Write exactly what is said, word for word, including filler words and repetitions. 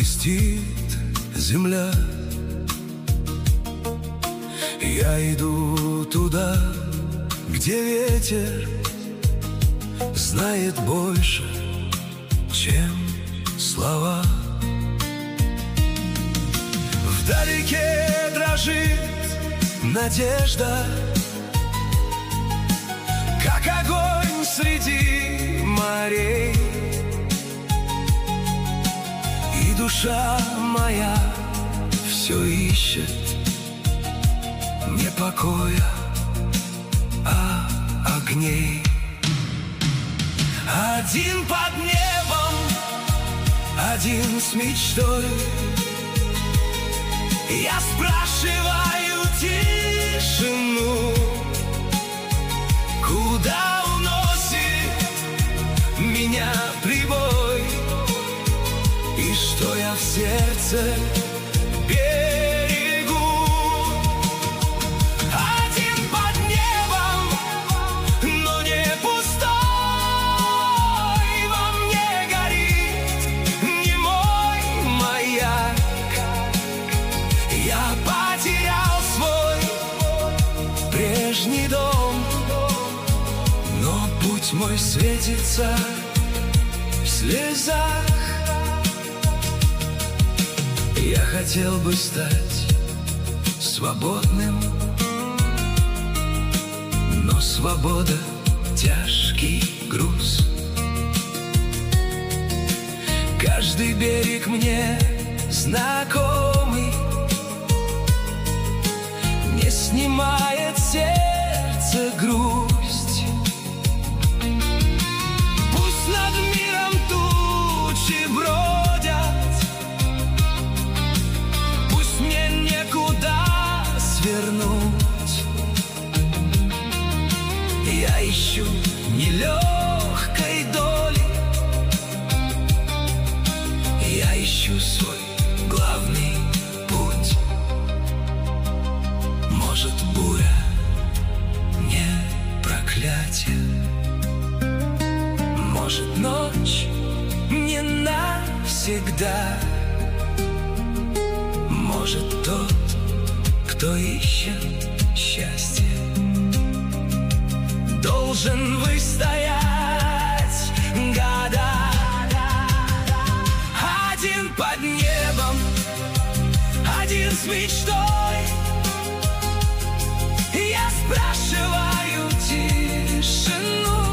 блестит земля. Я иду туда, где ветер знает больше, чем слова. Вдалеке дрожит надежда, как огонь среди морей. И душа моя все ищет не покоя, а огней. Один под небом, один с мечтой. Я спрашиваю тишину, куда уносит меня прибой, и что я в сердце берегу. Один под небом, но не пустой. Во мне горит не мой маяк. Я потерял свой прежний дом, но путь мой светится в слезах. Я хотел бы стать свободным, но свобода — тяжкий груз. Каждый берег мне знакомый, не снимает сердце грусть. Пусть над миром тучи бродят, пусть мне некуда свернуть. Я ищу нелегкой доли, я ищу свой главный путь. Может, буря не проклятие, может, ночь не навсегда, может, тот, кто ищет счастье, должен выстоять года. Один под небом, один с мечтой. Я спрашиваю тишину,